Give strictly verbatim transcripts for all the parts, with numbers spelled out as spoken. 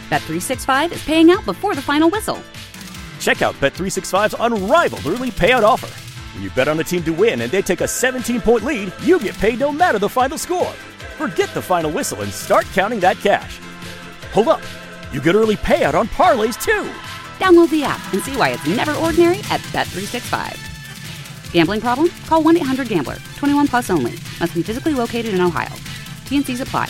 Bet three sixty-five is paying out before the final whistle. Check out Bet three sixty-five's unrivaled early payout offer. When you bet on a team to win and they take a seventeen-point lead, you get paid no matter the final score. Forget the final whistle and start counting that cash. Hold up. You get early payout on parlays, too. Download the app and see why it's never ordinary at Bet three sixty-five. Gambling problem? Call one eight hundred gambler. twenty-one plus only. Must be physically located in Ohio. T N Cs apply.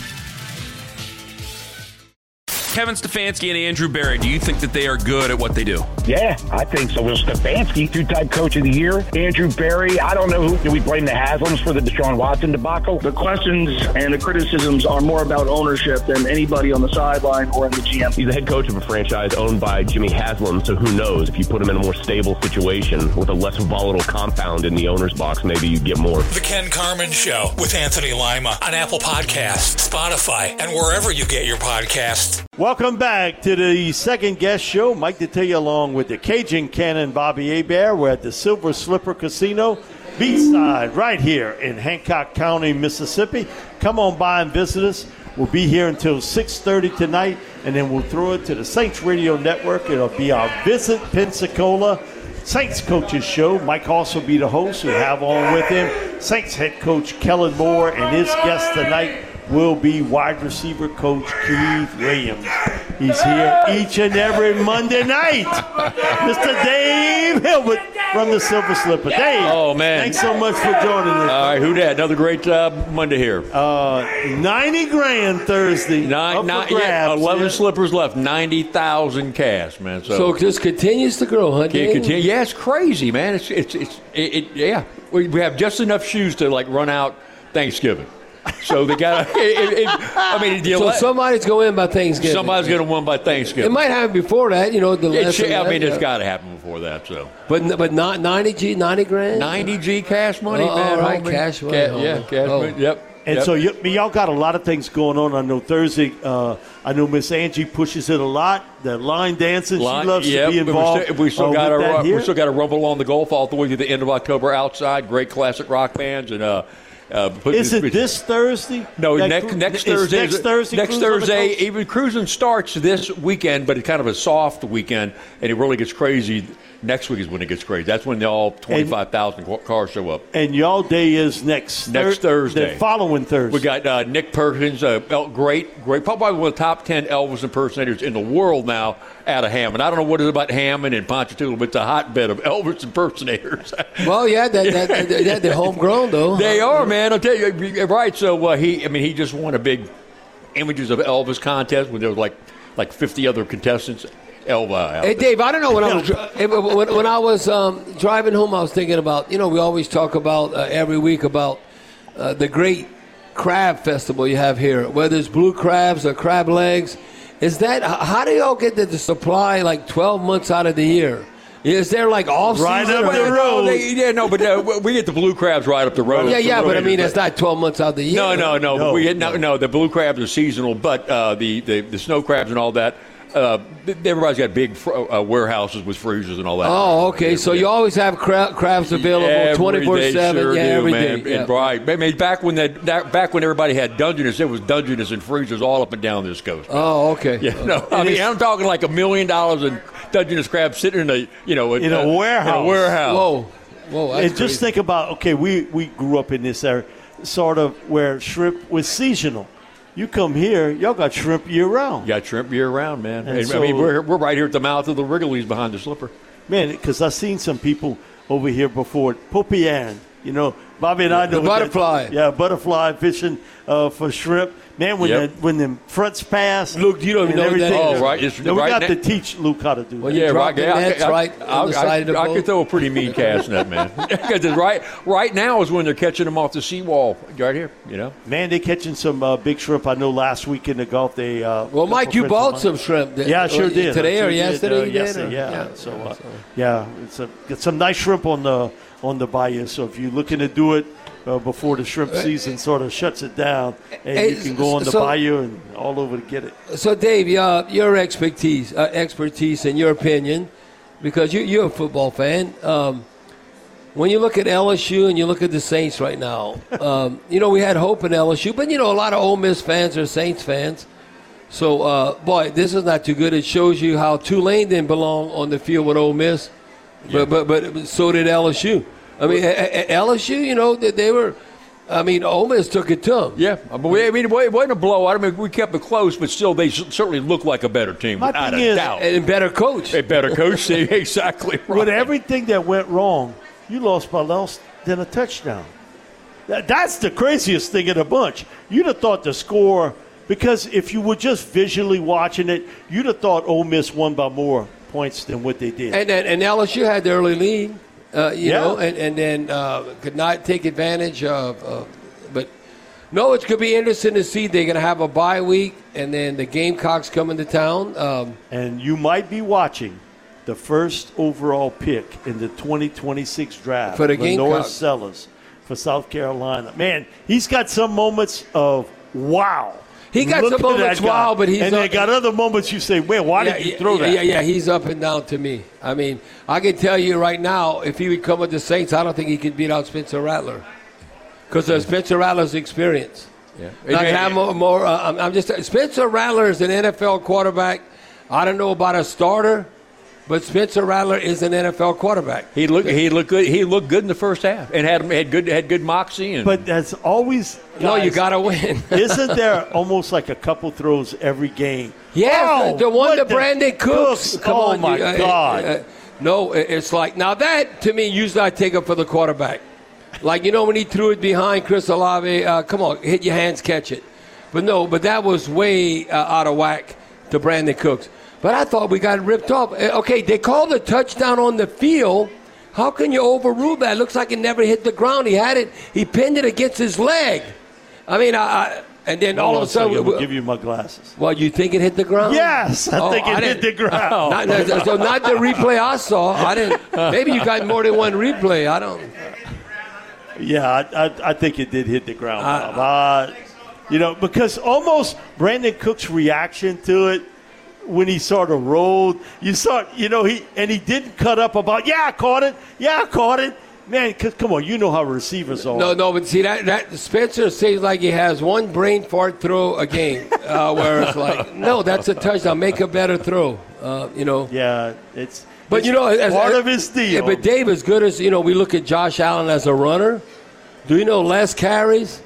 Kevin Stefanski and Andrew Berry, do you think that they are good at what they do? Yeah, I think so. Well, Stefanski, two-time coach of the year. Andrew Berry, I don't know who. Do we blame the Haslams for the Deshaun Watson debacle? The questions and the criticisms are more about ownership than anybody on the sideline or in the G M. He's the head coach of a franchise owned by Jimmy Haslam, so who knows? If you put him in a more stable situation with a less volatile compound in the owner's box, maybe you get more. The Ken Carman Show with Anthony Lima on Apple Podcasts, Spotify, and wherever you get your podcasts. Welcome back to the second guest show. Mike Detillier along with the Cajun Cannon Bobby Hebert. We're at the Silver Slipper Casino, beachside, right here in Hancock County, Mississippi. Come on by and visit us. We'll be here until six thirty tonight, and then we'll throw it to the Saints Radio Network. It'll be our Visit Pensacola Saints Coaches Show. Mike also be the host. We'll have on with him Saints head coach Kellen Moore, and his guest tonight will be wide receiver coach Keith Williams. He's here each and every Monday night. Mister Dave Hilbert from the Silver Slipper. Dave, oh, man. Thanks so much for joining us. All right, who dat? Another great uh, Monday here. Uh, ninety grand Thursday. Nine, nine, yeah, eleven yeah. slippers left. ninety thousand cash, man. So, so it just continues to grow, huh, Dave? Continue. Yeah, it's crazy, man. It's, it's, it's, it, it, yeah. We have just enough shoes to, like, run out Thanksgiving. So they got. I mean, the so ele- somebody's going to win by Thanksgiving. Somebody's going to win by Thanksgiving. It might happen before that, you know. The it should, I that, mean, yeah. it's got to happen before that. So, but but not ninety G, ninety grand, ninety G cash money, oh, man. All right, homie. cash money. Ca- yeah, cash oh. money. Yep. And yep. so y- y'all got a lot of things going on. I know Thursday. Uh, I know Miss Angie pushes it a lot. The line dancing, line, she loves yep, to be involved. We still, we still uh, got with a that we still got to rumble along the Gulf all the way to the end of October outside. Great classic rock bands and. Uh, Uh, put, is it this Thursday? No, that next cru- next Thursday. Next Thursday. Next Thursday. Even cruising starts this weekend, but it's kind of a soft weekend, and it really gets crazy. Next week is when it gets crazy. That's when all twenty-five thousand cars show up. And y'all day is next next thir- Thursday. The following Thursday. We got uh, Nick Perkins, uh, great, great, probably one of the top ten Elvis impersonators in the world now. Out of Hammond. I don't know what it is about Hammond and Ponchatoula, but it's a hotbed of Elvis impersonators. Well, yeah, that, that, that, that, they're homegrown, though. They are, man. I'll tell you. Right. So uh, he, I mean, he just won a big Images of Elvis contest when there was like like fifty other contestants. Elva. Hey, Dave, I don't know when I was when, when I was um, driving home, I was thinking about, you know, we always talk about uh, every week about uh, the great crab festival you have here, whether it's blue crabs or crab legs. Is that, how do y'all get the supply like twelve months out of the year? Is there like off right season? Up the road. They, yeah, no, but uh, we get the blue crabs right up the road. Yeah, yeah, but I mean, it's not twelve months out of the year. No, no, no. No, we get, no, no. no, the blue crabs are seasonal, but uh, the, the, the snow crabs and all that, uh, everybody's got big fr- uh, warehouses with freezers and all that. Oh, okay. So you always have cra- crabs available twenty-four seven. Sure yeah, do, every man. day. Yeah. And right. I mean, back when that, that back when everybody had Dungeness, it was Dungeness and freezers all up and down this coast. Oh, okay. Yeah, no, I mean, I'm talking like a million dollars in Dungeness crabs sitting in a, you know, in a, a warehouse. In a warehouse. Whoa. Whoa, that's and just crazy. think about, okay, we, we grew up in this area, sort of where shrimp was seasonal. You come here, y'all got shrimp year-round. You got shrimp year-round, man. And And so- I mean, we're, we're right here at the mouth of the Wrigley's behind the Slipper. Man, because I've seen some people over here before, Popian, you know, Bobby and I know. The what butterfly. That, yeah, butterfly fishing uh, for shrimp. Man, when Yep. the, when them fronts pass. Luke, you don't even and know what that everything- is. Oh, right. It's, No, we right got na- to teach Luke how to do Well, that. yeah, Yeah, drop right. the Yeah, nets I, right I, on the I, side of the I, I boat. could throw a pretty mean cast net, man. Because right, right now is when they're catching them off the seawall, right here. You know. Man, they catching some uh, big shrimp. I know last week in the Gulf they. Uh, Well, Mike, you friends of bought mine- some shrimp. Did- Yeah, I sure uh, did. Today I sure or did, yesterday? uh, you did, yesterday, or- yeah. yeah. So, uh, yeah, it's a got some nice shrimp on the on the bayou. So if you're looking to do it uh, before the shrimp season sort of shuts it down, and Hey, you can go on the so- bayou and all over to get it. So, Dave, uh, your expertise, uh, expertise, and your opinion, because you, you're a football fan. Um, when you look at L S U and you look at the Saints right now, um, you know we had hope in L S U, but you know a lot of Ole Miss fans are Saints fans. So, uh, boy, this is not too good. It shows you how Tulane didn't belong on the field with Ole Miss, Yeah. but, but but so did L S U. I mean, L S U, you know, they, they were. I mean, Ole Miss took it to them. Yeah, but we, I mean, it wasn't a blowout. I mean, we kept it close, but still, they certainly look like a better team, My without thing a is- doubt. And better coach. A better coach, exactly right. With everything that went wrong, you lost by less than a touchdown. That, that's the craziest thing in the bunch. You'd have thought the score, because if you were just visually watching it, you'd have thought Ole Miss won by more points than what they did. And and, and L S U had the early lead, uh, you Yeah. know, and, and then uh, could not take advantage of. Uh, but no, it's going to be interesting to see. They're going to have a bye week, and then the Gamecocks come into town. Um, and you might be watching the first overall pick in the twenty twenty-six draft For the Lenore Gamecocks. Sellers for South Carolina. Man, he's got some moments of wow. He got Look some at moments that guy. wow, but he's and up- they got other moments you say, man, why yeah, did you yeah, throw yeah, that? Yeah, yeah, he's up and down to me. I mean, I can tell you right now, if he would come with the Saints, I don't think he could beat out Spencer Rattler because of Spencer Rattler's experience. Yeah. Not And- have more. more uh, I'm, I'm just Spencer Rattler is an N F L quarterback. I don't know about a starter, but Spencer Rattler is an N F L quarterback. He looked. He looked good. He looked good in the first half, and had had good had good moxie. And But that's always No, you guys, got to win. Isn't there almost like a couple throws every game? Yeah, Oh, the, the one what to the- Brandon Cooks. Come oh, on, my you- uh, God. uh, uh, no, it- it's like now that to me, usually I take up for the quarterback. Like you know when he threw it behind Chris Olave, uh, come on, hit your hands, catch it. But no, but that was way uh, out of whack to Brandon Cooks. But I thought we got ripped off. Uh, Okay, they called a touchdown on the field. How can you overrule that? It looks like it never hit the ground. He had it. He pinned it against his leg. I mean, I, I and then all Hold of a on sudden, second, we- we'll give you my glasses. well, you think it hit the ground? Yes, I Oh, think it I hit the didn't- ground. Not, no, so not the replay I saw. I didn't. Maybe you got more than one replay. I don't. Yeah, I, I, I think it did hit the ground, I- Bob. Uh, you know, because almost Brandon Cook's reaction to it when he sort of rolled, you saw, you know, he and he didn't cut up about, yeah, I caught it, yeah, I caught it. Man, 'cause, come on, you know how receivers are. No, no, but see that that Spencer seems like he has one brain fart throw a game, uh, where it's like, no, that's a touchdown. Make a better throw. Uh, you know. Yeah, it's. But it's you know, as, part as, of his deal. Yeah, but Dave, as good as you know, we look at Josh Allen as a runner. Do you know less carries?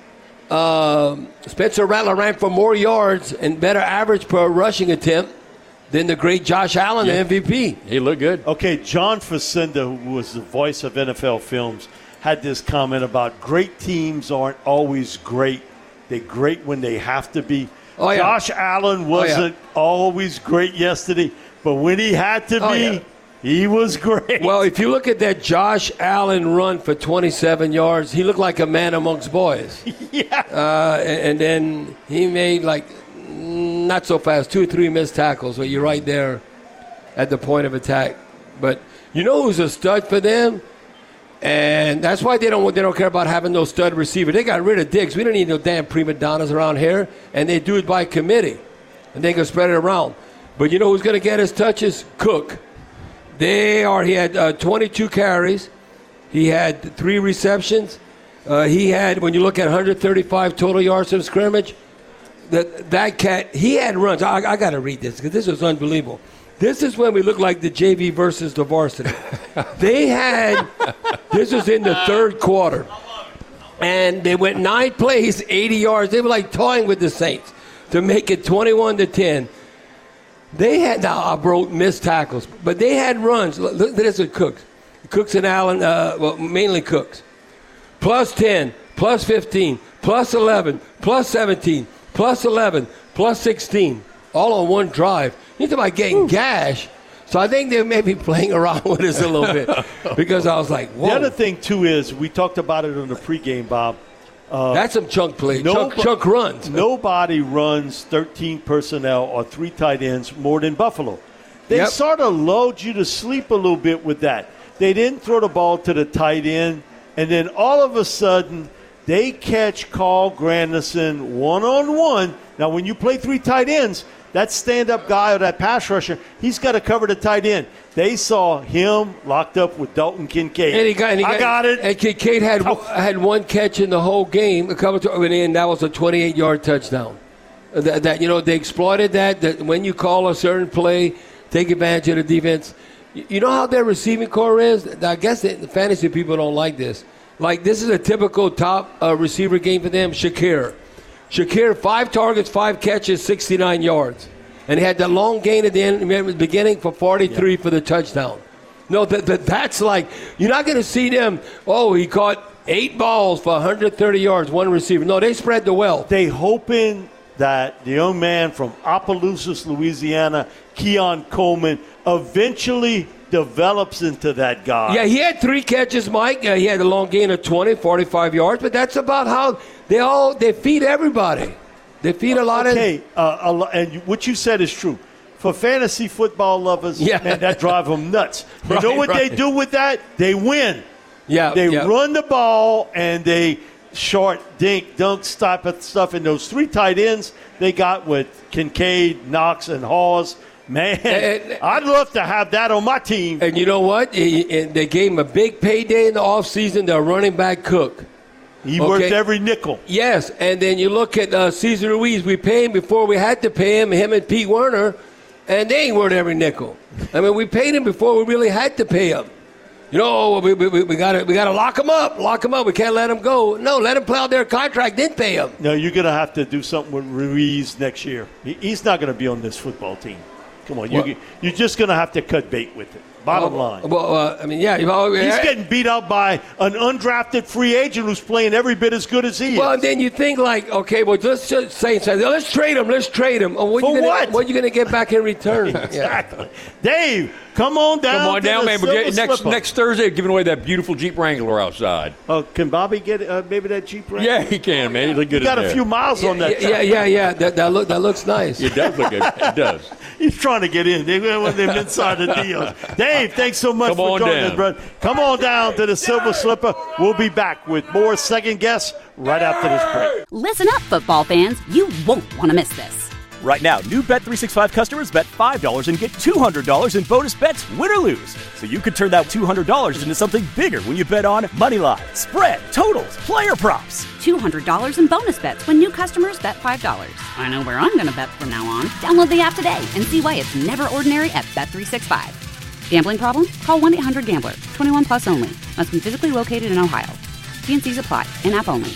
Um, Spencer Rattler ran for more yards and better average per rushing attempt than the great Josh Allen, Yeah. the M V P. he looked good. Okay, John Facenda, who was the voice of N F L Films, had this comment about great teams aren't always great. They're great when they have to be. Oh, yeah. Josh Allen wasn't always great yesterday, but when he had to Oh, be, yeah. he was great. Well, if you look at that Josh Allen run for twenty-seven yards, he looked like a man amongst boys. yeah. Uh, and, and then he made like mm, not so fast, two or three missed tackles. So you're right there at the point of attack. But you know who's a stud for them? And that's why they don't they don't care about having no stud receiver. They got rid of Diggs. We don't need no damn prima donnas around here. And they do it by committee. And they can spread it around. But you know who's going to get his touches? Cook. They are. He had uh, twenty-two carries. He had three receptions. Uh, he had, when you look at one hundred thirty-five total yards from scrimmage, that that cat, he had runs. I, I got to read this because this was unbelievable. This is when we look like the J V versus the varsity. They had, this was in the third quarter, and they went nine plays, eighty yards. They were like toying with the Saints to make it twenty-one to ten. They had, now I broke missed tackles, but they had runs. Look, look at this with Cooks. Cooks and Allen, uh, well, mainly Cooks. Plus ten, plus fifteen, plus eleven, plus seventeen, plus eleven, plus sixteen, all on one drive. You talk about getting gash. So I think they may be playing around with us a little bit because I was like, whoa. The other thing, too, is we talked about it on the pregame, Bob. Uh, That's some chunk play, no- chunk, chunk runs. Nobody runs thirteen personnel or three tight ends more than Buffalo. They Yep. sort of lulled you to sleep a little bit with that. They didn't throw the ball to the tight end, and then all of a sudden they catch Carl Granderson one-on-one. Now, when you play three tight ends, that stand-up guy or that pass rusher, he's got to cover the tight end. They saw him locked up with Dalton Kincaid. And he got, and he I got it. And Kincaid had had one catch in the whole game, a couple, to, and that was a twenty-eight yard touchdown. That, that you know they exploited that. That when you call a certain play, take advantage of the defense. You know how their receiving core is? I guess the fantasy people don't like this. Like, this is a typical top uh, receiver game for them. Shakir. Shakir, five targets, five catches, sixty-nine yards. And he had that long gain at the end, at the beginning for forty-three yeah. for the touchdown. No, that, that that's like, you're not going to see them, oh, he caught eight balls for one hundred thirty yards, one receiver. No, they spread the wealth. They hoping that the young man from Opelousas, Louisiana, Keon Coleman, eventually develops into that guy. Yeah, he had three catches, Mike. Uh, he had a long gain of twenty, forty-five yards, but that's about how they all, they feed everybody. They feed a lot okay, of... Okay, uh, and what you said is true. For fantasy football lovers, yeah. man, that drive them nuts. You right, know what right. they do with that? They win. Yeah, They yeah. run the ball, and they short, dink, dunk type of stuff. And those three tight ends they got with Kincaid, Knox, and Hawes, man, and, I'd love to have that on my team. And you know what? They gave him a big payday in the offseason, their running back Cook. He okay. worked every nickel. Yes, and then you look at uh, Cesar Ruiz. We paid him before we had to pay him, him and Pete Werner, and they ain't worth every nickel. I mean, we paid him before we really had to pay him. You know, we we, we got to we got to lock him up, lock him up. We can't let him go. No, let him play out their contract, then pay him. No, you're going to have to do something with Ruiz next year. He, he's not going to be on this football team. Come on, you, you're just going to have to cut bait with it. Bottom well, line. Well, uh, I mean, yeah. You know, he's getting beat out by an undrafted free agent who's playing every bit as good as he well, is. Well, then you think like, okay, well, let's just say, say let's trade him. Let's trade him. Oh, what For you gonna, what? What are you going to get back in return? Exactly. Yeah. Dave, come on down. Come on down, man. We're getting, next slipper. next Thursday, giving away that beautiful Jeep Wrangler outside. Oh, can Bobby get uh, maybe that Jeep Wrangler? Yeah, he can, man. He look good. He got in a there. few miles yeah, on that. Yeah, yeah, yeah, yeah. That that look that looks nice. It does look good. It does. He's trying to get in. They want them inside the deals. Dave, thanks so much Come for on joining down. us, brother. Come on down to the Silver Slipper. We'll be back with more Second Guess right after this break. Listen up, football fans. You won't want to miss this. Right now, new Bet three sixty-five customers bet five dollars and get two hundred dollars in bonus bets, win or lose. So you could turn that two hundred dollars into something bigger when you bet on money line, spread, totals, player props. two hundred dollars in bonus bets when new customers bet five dollars. I know where I'm going to bet from now on. Download the app today and see why it's never ordinary at Bet three sixty-five. Gambling problem? Call one eight hundred gambler. twenty-one plus only. Must be physically located in Ohio. T and C's apply. In-app only.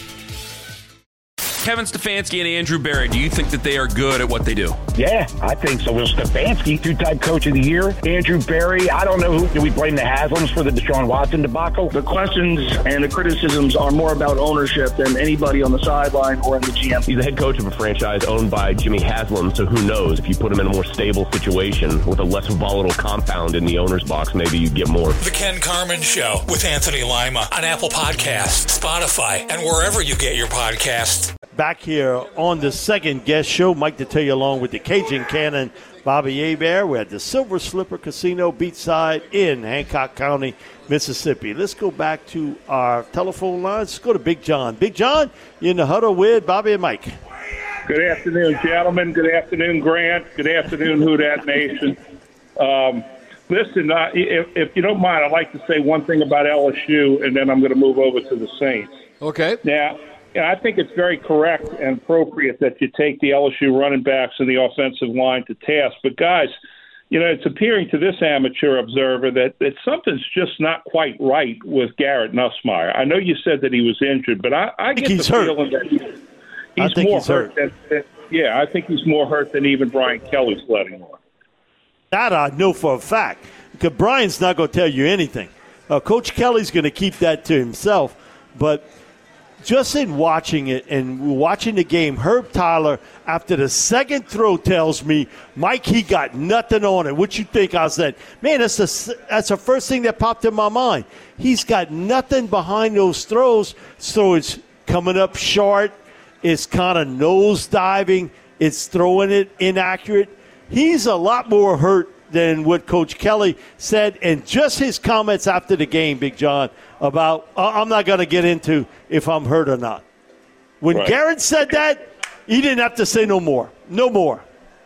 Kevin Stefanski and Andrew Berry, do you think that they are good at what they do? Yeah, I think so. Will Stefanski, two-time coach of the year. Andrew Berry, I don't know who. Do we blame the Haslams for the Deshaun Watson debacle? The questions and the criticisms are more about ownership than anybody on the sideline or in the G M. He's the head coach of a franchise owned by Jimmy Haslam, so who knows? If you put him in a more stable situation with a less volatile compound in the owner's box, maybe you get more. The Ken Carman Show with Anthony Lima on Apple Podcasts, Spotify, and wherever you get your podcasts. Back here on the Second Guest Show, Mike Detillier along with the Cajun Cannon, Bobby Hebert. We're at the Silver Slipper Casino Beachside in Hancock County, Mississippi. Let's go back to our telephone lines. Let's go to Big John. Big John, you're in the huddle with Bobby and Mike. Good afternoon, gentlemen. Good afternoon, Grant. Good afternoon, Who Dat Nation. Um, listen, uh, if, if you don't mind, I'd like to say one thing about L S U, and then I'm going to move over to the Saints. Okay. Now, I think it's very correct and appropriate that you take the L S U running backs and the offensive line to task. But, guys, you know, it's appearing to this amateur observer that, that something's just not quite right with Garrett Nussmeier. I know you said that he was injured, but I, I get the hurt. feeling that he, he's think more he's hurt. hurt. Than, than, yeah, I think he's more hurt than even Brian Kelly's letting on. That I know for a fact, because Brian's not going to tell you anything. Uh, Coach Kelly's going to keep that to himself, but – just in watching it and watching the game, Herb Tyler, after the second throw, tells me, Mike, he got nothing on it. What you think? I said, man, that's the, that's the first thing that popped in my mind. He's got nothing behind those throws, so it's coming up short. It's kind of nose diving. It's throwing it inaccurate. He's a lot more hurt than what Coach Kelly said, and just his comments after the game, Big John, about uh, I'm not going to get into if I'm hurt or not. When right. Garrett said that, he didn't have to say no more. No more.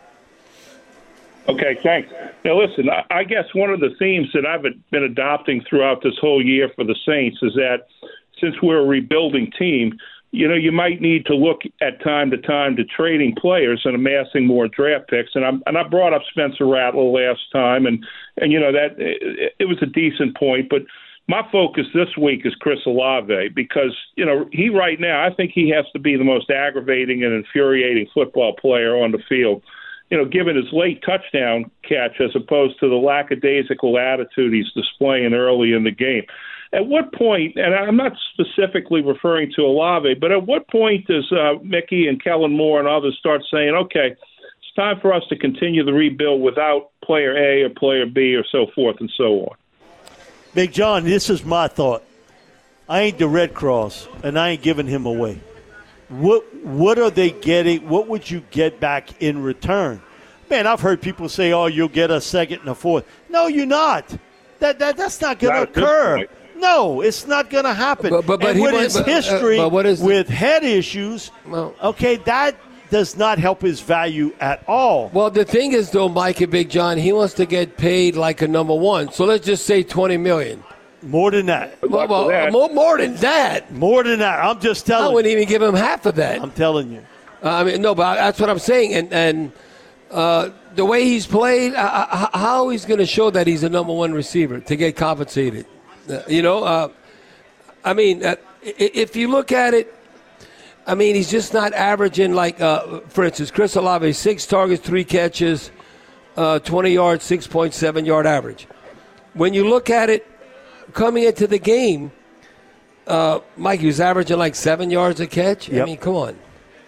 Okay, thanks. Now, listen, I, I guess one of the themes that I've been adopting throughout this whole year for the Saints is that since we're a rebuilding team, you know, you might need to look at time to time to trading players and amassing more draft picks. And, I'm, and I brought up Spencer Rattler last time, and, and you know, that it, it was a decent point. But my focus this week is Chris Olave because, you know, he right now, I think he has to be the most aggravating and infuriating football player on the field, you know, given his late touchdown catch as opposed to the lackadaisical attitude he's displaying early in the game. At what point, and I'm not specifically referring to Olave, but at what point does uh, Mickey and Kellen Moore and others start saying, okay, it's time for us to continue the rebuild without player A or player B or so forth and so on? Big John, this is my thought. I ain't the Red Cross, and I ain't giving him away. What what are they getting? What would you get back in return? Man, I've heard people say, oh, you'll get a second and a fourth. No, you're not. That, that That's not going to occur. No, it's not going to happen. But, but, but and with his but, history uh, what is with the, head issues, well, okay, that does not help his value at all. Well, the thing is, though, Mike and Big John, he wants to get paid like a number one. So let's just say twenty million dollars. More than that. Well, well that. More, more than that. More than that. I'm just telling you. I wouldn't even give him half of that. I'm telling you. Uh, I mean, no, but that's what I'm saying. And, and uh, the way he's played, uh, how he's going to show that he's a number one receiver to get compensated? Uh, you know, uh, I mean, uh, if you look at it, I mean, he's just not averaging like, uh, for instance, Chris Olave, six targets, three catches, uh, twenty yards, six point seven yard average. When you look at it, coming into the game, uh, Mike, he was averaging like seven yards a catch. Yep. I mean, come on.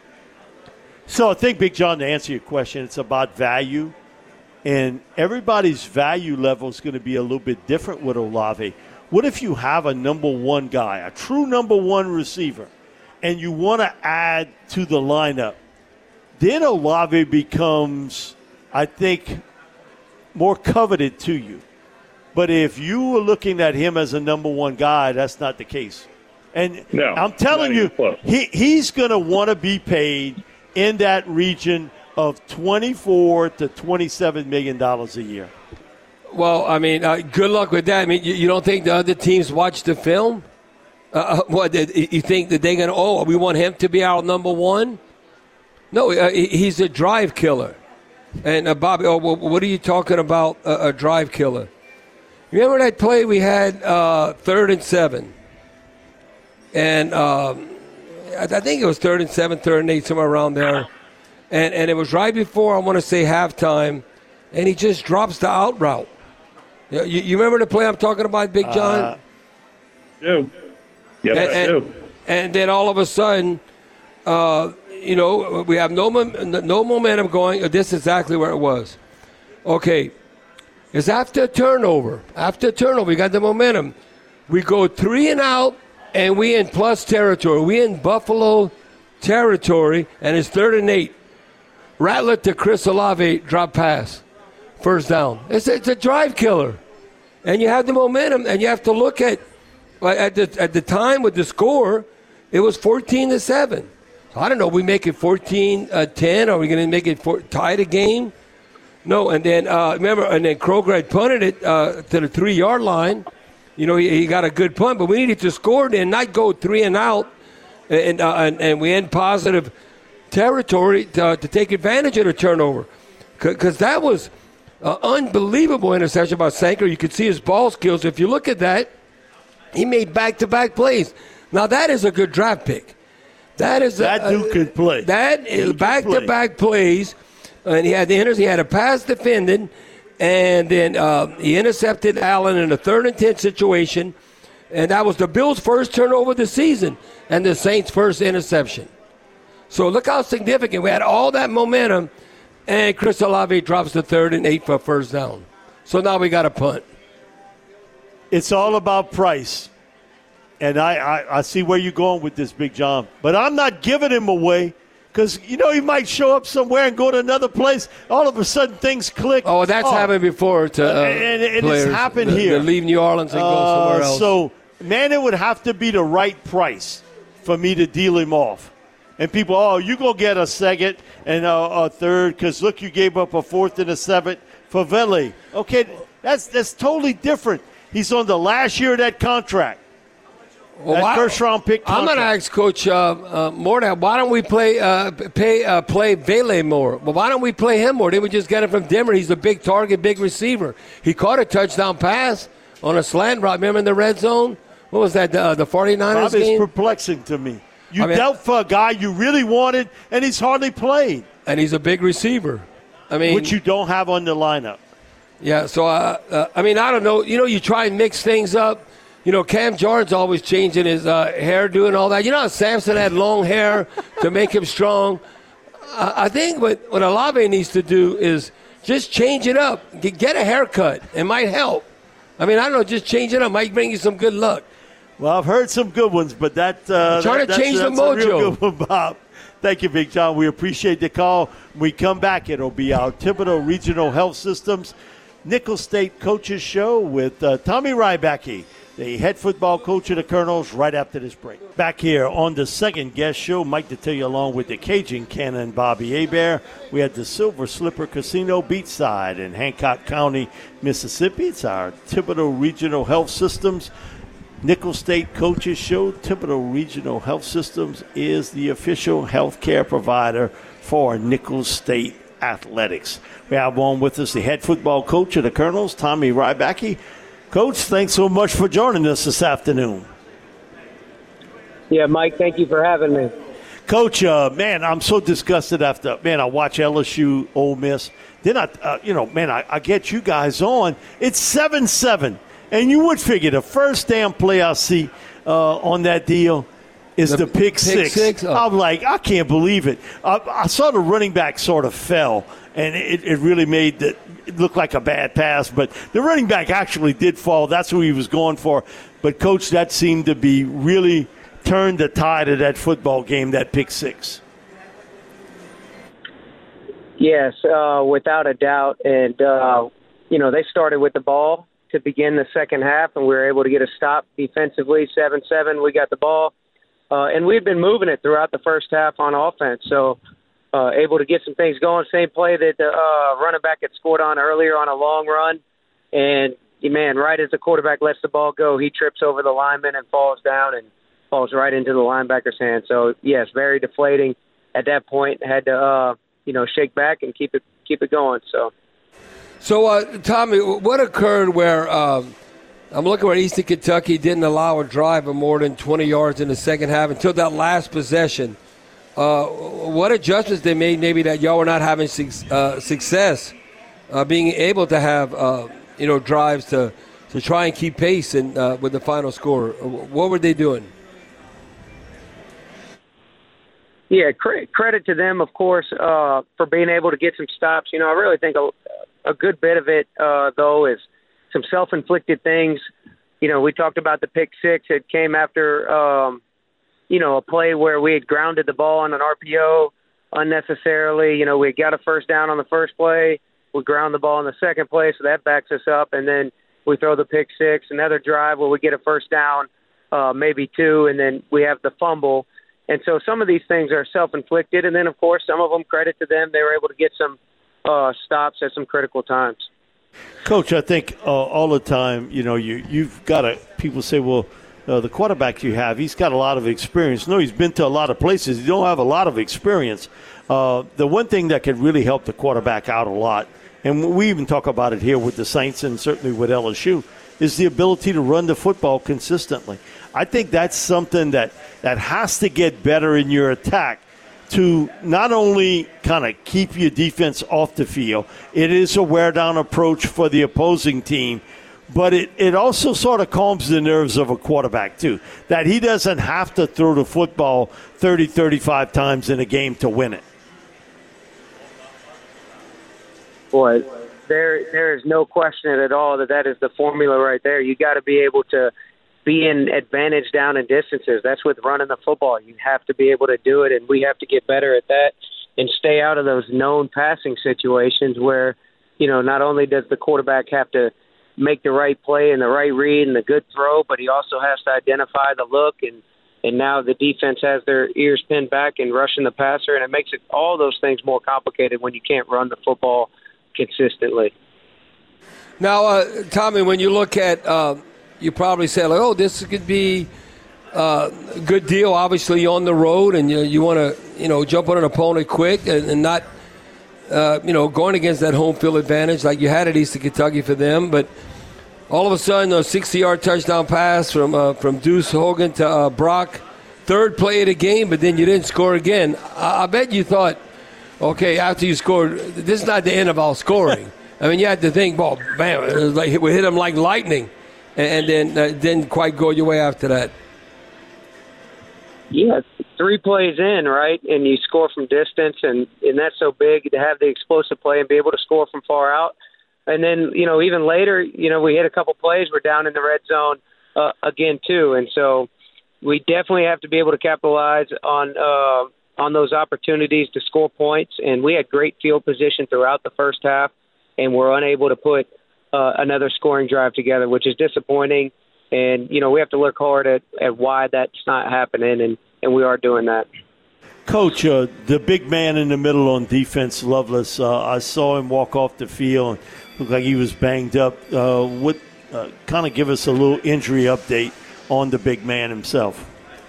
So I think, Big John, to answer your question, it's about value. And everybody's value level is going to be a little bit different with Olave. What if you have a number one guy, a true number one receiver, and you want to add to the lineup? Then Olave becomes, I think, more coveted to you. But if you were looking at him as a number one guy, that's not the case. And no, I'm telling you, he, he's going to want to be paid in that region of twenty-four to twenty-seven million dollars a year. Well, I mean, uh, good luck with that. I mean, you, you don't think the other teams watch the film? Uh, what, you think that they're going to, oh, we want him to be our number one? No, uh, he's a drive killer. And, uh, Bobby, oh, what are you talking about, uh, a drive killer? Remember that play we had uh, third and seven? And um, I think it was third and seven, third and eight, somewhere around there. And, and it was right before, I want to say, halftime. And he just drops the out route. You, you remember the play I'm talking about, Big John? Uh, do. Yes, and, I do. And, and then all of a sudden, uh, you know, we have no, no momentum going. This is exactly where it was. Okay. It's after a turnover. After a turnover, we got the momentum. We go three and out, and we in plus territory. We in Buffalo territory, and it's third and eight. Rattler to Chris Olave, drop pass. First down. It's, it's a drive killer. And you have the momentum, and you have to look at, at the, at the time with the score, it was fourteen to seven. So I don't know, we make it fourteen ten, are we going to make it for, tie the game? No, and then, uh, remember, and then Kroger had punted it uh, to the three-yard line. You know, he, he got a good punt, but we needed to score it and not go three and out, and uh, and, and we end positive territory to, to take advantage of the turnover. Because that was an unbelievable interception by Sanker. You could see his ball skills. If you look at that, he made back-to-back plays. Now, that is a good draft pick. That is That a, dude uh, could play. That is back-to-back plays. And he had the he had a pass defended, and then uh, he intercepted Allen in a third and ten situation, and that was the Bills' first turnover of the season and the Saints' first interception. So look how significant. We had all that momentum, and Chris Olave drops the third and eight for a first down. So now we got a punt. It's all about price, and I, I, I see where you're going with this, Big John. But I'm not giving him away. Because, you know, he might show up somewhere and go to another place. All of a sudden, things click. Oh, that's oh. happened before to uh, and, and players. It's happened the, here. They leave New Orleans and uh, go somewhere else. So, man, it would have to be the right price for me to deal him off. And people, oh, you go get a second and a, a third because, look, you gave up a fourth and a seventh for Vele. Okay, that's that's totally different. He's on the last year of that contract. Well, that why, first round pick I'm contract. going to ask Coach uh, uh, more now. Why don't we play uh, pay uh, play Vele more? Well, why don't we play him more? Didn't we just get him from Denver? He's a big target, big receiver. He caught a touchdown pass on a slant route. Remember in the red zone? What was that, uh, the 49ers Bob, game? it's perplexing to me. You I mean, dealt for a guy you really wanted, and he's hardly played. And he's a big receiver. I mean, which you don't have on the lineup. Yeah, so, uh, uh, I mean, I don't know. You know, you try and mix things up. You know, Cam Jordan's always changing his uh, hairdo and all that. You know how Samson had long hair to make him strong? Uh, I think what, what Olave needs to do is just change it up. Get, get a haircut. It might help. I mean, I don't know, just change it up. Might bring you some good luck. Well, I've heard some good ones, but that, uh, trying that, to change that's, the that's mojo. A real good one, Bob. Thank you, Big John. We appreciate the call. When we come back, it'll be our Thibodeau Regional Health Systems Nickel State Coaches Show with uh, Tommy Rybacki, the head football coach of the Colonels, right after this break. Back here on the second guest show, Mike Detillier along with the Cajun Cannon Bobby Hebert. We had the Silver Slipper Casino Beachside in Hancock County, Mississippi. It's our Thibodeau Regional Health Systems Nickel State Coaches Show. Thibodeau Regional Health Systems is the official health care provider for Nickel State Athletics. We have on with us the head football coach of the Colonels, Tommy Rybacki. Coach, thanks so much for joining us this afternoon. Yeah, Mike, thank you for having me. Coach, uh, man, I'm so disgusted after, man, I watch L S U, Ole Miss. Then, I, uh, you know, man, I, I get you guys on. It's seven seven. And you would figure the first damn play I see uh, on that deal is the, the pick, pick six. six? Oh. I'm like, I can't believe it. I, I saw the running back sort of fell, and it, it really made the, it look like a bad pass. But the running back actually did fall. That's who he was going for. But, Coach, that seemed to be really turned the tide of that football game, that pick six. Yes, uh, without a doubt. And, uh, you know, they started with the ball to begin the second half, and we were able to get a stop defensively, seven seven. We got the ball, uh, and we've been moving it throughout the first half on offense, so uh, able to get some things going. Same play that the uh, running back had scored on earlier on a long run, and, man, right as the quarterback lets the ball go, he trips over the lineman and falls down and falls right into the linebacker's hand. So, yes, very deflating at that point. Had to, uh, you know, shake back and keep it keep it going, so. So, uh, Tommy, what occurred where um, I'm looking where Eastern Kentucky didn't allow a drive of more than twenty yards in the second half until that last possession? Uh, what adjustments they made maybe that y'all were not having su- uh, success uh, being able to have, uh, you know, drives to, to try and keep pace and uh, with the final score? What were they doing? Yeah, cre- credit to them, of course, uh, for being able to get some stops. You know, I really think a, a good bit of it, uh, though, is some self-inflicted things. You know, we talked about the pick six. It came after, um, you know, a play where we had grounded the ball on an R P O unnecessarily. You know, we got a first down on the first play. We ground the ball on the second play, so that backs us up. And then we throw the pick six, another drive where we get a first down, uh, maybe two, and then we have the fumble. And so some of these things are self-inflicted, and then, of course, some of them, credit to them, they were able to get some uh, stops at some critical times. Coach, I think uh, all the time, you know, you, you've got to – people say, well, uh, the quarterback you have, he's got a lot of experience. No, he's been to a lot of places. You don't have a lot of experience. Uh, the one thing that could really help the quarterback out a lot, and we even talk about it here with the Saints and certainly with L S U, is the ability to run the football consistently. I think that's something that, that has to get better in your attack to not only kind of keep your defense off the field. It is a wear-down approach for the opposing team, but it, it also sort of calms the nerves of a quarterback, too, that he doesn't have to throw the football thirty, thirty-five times in a game to win it. Boy, there there is no question at all that that is the formula right there. You got to be able to be in advantage down in distances. That's with running the football. You have to be able to do it, and we have to get better at that and stay out of those known passing situations where, you know, not only does the quarterback have to make the right play and the right read and the good throw, but he also has to identify the look, and, and now the defense has their ears pinned back and rushing the passer, and it makes it all those things more complicated when you can't run the football consistently. Now, uh, Tommy, when you look at uh, – you probably say, like, oh, this could be uh, good deal. Obviously, you're on the road, and you, you want to, you know, jump on an opponent quick and, and not, uh, you know, going against that home field advantage like you had at Eastern Kentucky for them. But all of a sudden, a sixty-yard touchdown pass from uh, from Deuce Hogan to uh, Brock, third play of the game, but then you didn't score again. I, I bet you thought, okay, after you scored, this is not the end of our scoring. I mean, you had to think, well, man, it was like we hit them like lightning, and, and then uh, didn't quite go your way after that. Yeah, three plays in, right, and you score from distance, and, and that's so big to have the explosive play and be able to score from far out. And then, you know, even later, you know, we hit a couple plays. We're down in the red zone uh, again, too. And so we definitely have to be able to capitalize on uh, on those opportunities to score points. And we had great field position throughout the first half, and we're unable to put uh, another scoring drive together, which is disappointing. And, you know, we have to look hard at, at why that's not happening, and, and we are doing that. Coach, uh, the big man in the middle on defense, Lovelace, uh, I saw him walk off the field. Looked like he was banged up. Uh, what uh, kind of give us a little injury update on the big man himself?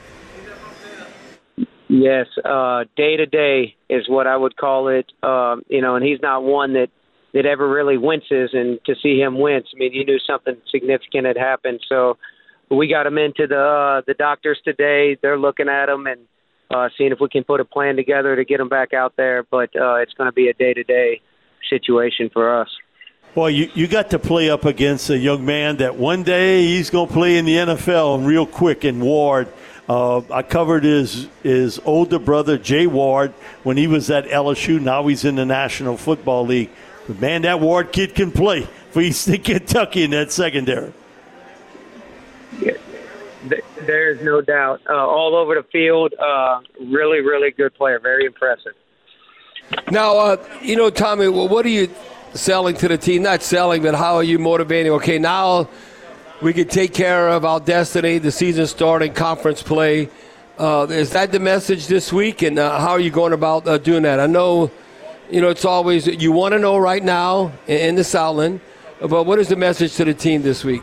Yes, uh, day-to-day is what I would call it. Um, you know, and he's not one that, that ever really winces, and to see him wince, I mean, you knew something significant had happened. So we got him into the uh, the doctors today. They're looking at him and uh, seeing if we can put a plan together to get him back out there. But uh, it's going to be a day-to-day situation for us. Boy, you, you got to play up against a young man that one day he's going to play in the N F L real quick in Ward. Uh, I covered his his older brother, Jay Ward, when he was at L S U. Now he's in the National Football League. But, man, that Ward kid can play for Eastern Kentucky in that secondary. Yeah, there's no doubt. Uh, all over the field, uh, really, really good player. Very impressive. Now, uh, you know, Tommy, what are you selling to the team? Not selling, but how are you motivating? Okay, now we can take care of our destiny, the season starting, conference play. Uh, is that the message this week, and uh, how are you going about uh, doing that? I know, you know, it's always you want to know right now in the Southland, but what is the message to the team this week?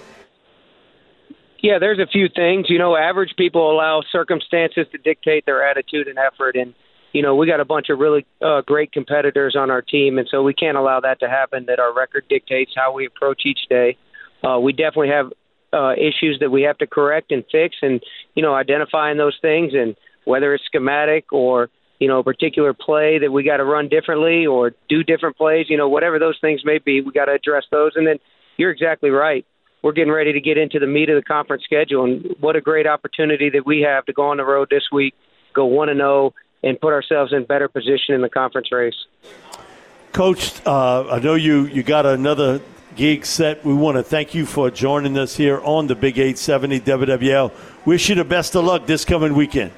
Yeah, there's a few things. You know, average people allow circumstances to dictate their attitude and effort, and you know, we got a bunch of really uh, great competitors on our team, and so we can't allow that to happen, that our record dictates how we approach each day. Uh, we definitely have uh, issues that we have to correct and fix, and, you know, identifying those things, and whether it's schematic or, you know, a particular play that we got to run differently or do different plays, you know, whatever those things may be, we got to address those. And then you're exactly right. We're getting ready to get into the meat of the conference schedule, and what a great opportunity that we have to go on the road this week, go one and oh, and put ourselves in better position in the conference race. Coach, uh, I know you, you got another gig set. We want to thank you for joining us here on the Big eight seventy W W L. Wish you the best of luck this coming weekend.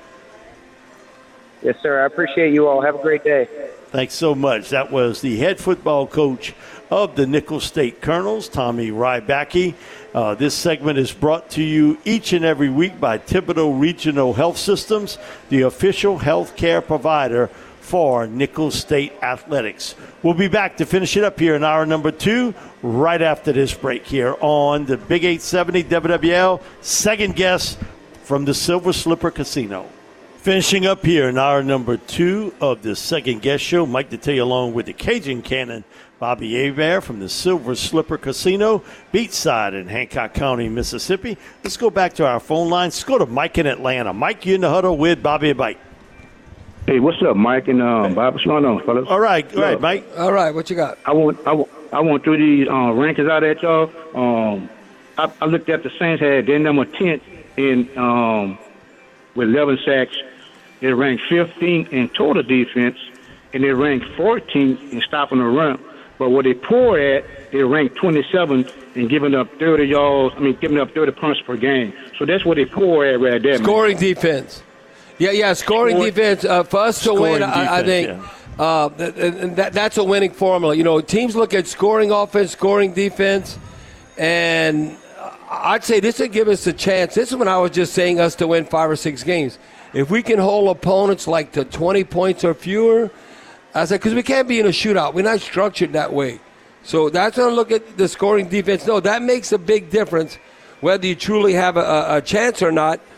Yes, sir. I appreciate you all. Have a great day. Thanks so much. That was the head football coach of the Nicholls State Colonels, Tommy Rybacki. Uh, this segment is brought to you each and every week by Thibodeau Regional Health Systems, the official health care provider for Nicholls State Athletics. We'll be back to finish it up here in hour number two right after this break here on the Big eight seventy W W L, second guest from the Silver Slipper Casino. Finishing up here in hour number two of the second guest show, Mike Detillier along with the Cajun Cannon, Bobby Hebert from the Silver Slipper Casino, beachside in Hancock County, Mississippi. Let's go back to our phone lines. Let's go to Mike in Atlanta. Mike, you in the huddle with Bobby and Mike. Hey, what's up, Mike and um, Bob? What's going on, fellas? All right, all right, Mike. All right, what you got? I want, I want, I want through these uh, rankings out at y'all. Um, I, I looked at the Saints had their number tenth in um, with eleven sacks. They ranked fifteenth in total defense, and they ranked fourteenth in stopping the run. But what they poor at, they ranked twenty-seventh in giving up thirty yards. I mean, giving up thirty punts per game. So that's what they poor at right there. Scoring man. defense. Yeah, yeah, scoring Score, defense. Uh, for us to win, defense, I, I think yeah. uh, that, that, that's a winning formula. You know, teams look at scoring offense, scoring defense, and I'd say this would give us a chance. This is when I was just saying us to win five or six games. If we can hold opponents like to twenty points or fewer, I said, because we can't be in a shootout. We're not structured that way. So that's when I look at the scoring defense. No, that makes a big difference whether you truly have a, a chance or not.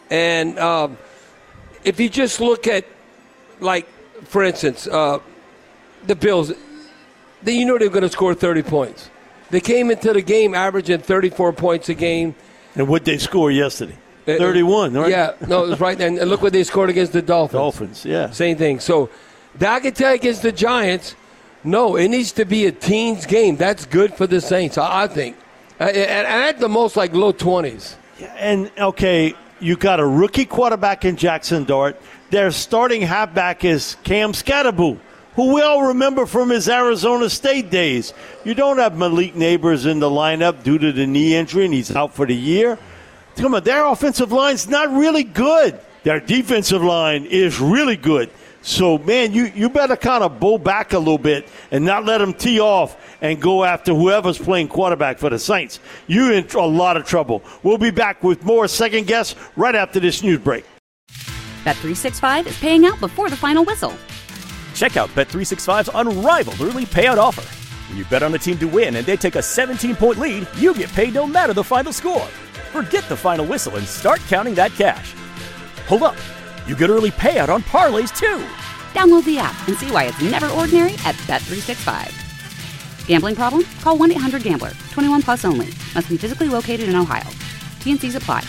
And um, if you just look at, like, for instance, uh, the Bills, they, you know they're going to score thirty points. They came into the game averaging thirty-four points a game. And what they score yesterday? thirty-one, right? Yeah, no, it was right there. And look what they scored against the Dolphins. Dolphins, yeah. Same thing. So, I can tell you against the Giants, no, it needs to be a teens game. That's good for the Saints, I think. And at the most, like low twenties. And, okay, you got a rookie quarterback in Jackson Dart. Their starting halfback is Cam Scatterboo, who we all remember from his Arizona State days. You don't have Malik Neighbors in the lineup due to the knee injury, and he's out for the year. Come on, their offensive line's not really good. Their defensive line is really good. So, man, you, you better kind of bow back a little bit and not let them tee off and go after whoever's playing quarterback for the Saints. You're in a lot of trouble. We'll be back with more Second Guess right after this news break. Bet three sixty-five is paying out before the final whistle. Check out Bet three sixty-five's unrivaled early payout offer. When you bet on a team to win and they take a seventeen-point lead, you get paid no matter the final score. Forget the final whistle and start counting that cash. Hold up. You get early payout on parlays, too. Download the app and see why it's never ordinary at Bet three sixty-five. Gambling problem? Call one eight hundred gambler. twenty-one plus only. Must be physically located in Ohio. T N Cs apply.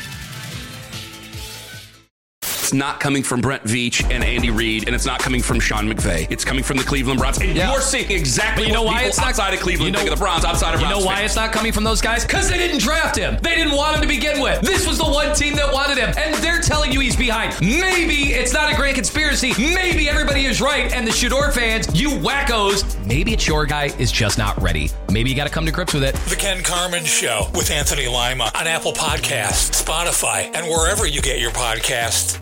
It's not coming from Brent Veach and Andy Reid, and it's not coming from Sean McVay. It's coming from the Cleveland Browns. And yeah. you're seeing exactly but you know what why people it's not, outside of Cleveland you know, think of the Browns, outside of You Browns know why fans. it's not coming from those guys? Because they didn't draft him. They didn't want him to begin with. This was the one team that wanted him, and they're telling you he's behind. Maybe it's not a grand conspiracy. Maybe everybody is right, and the Shador fans, you wackos, maybe it's your guy is just not ready. Maybe you got to come to grips with it. The Ken Carman Show with Anthony Lima on Apple Podcasts, Spotify, and wherever you get your podcasts.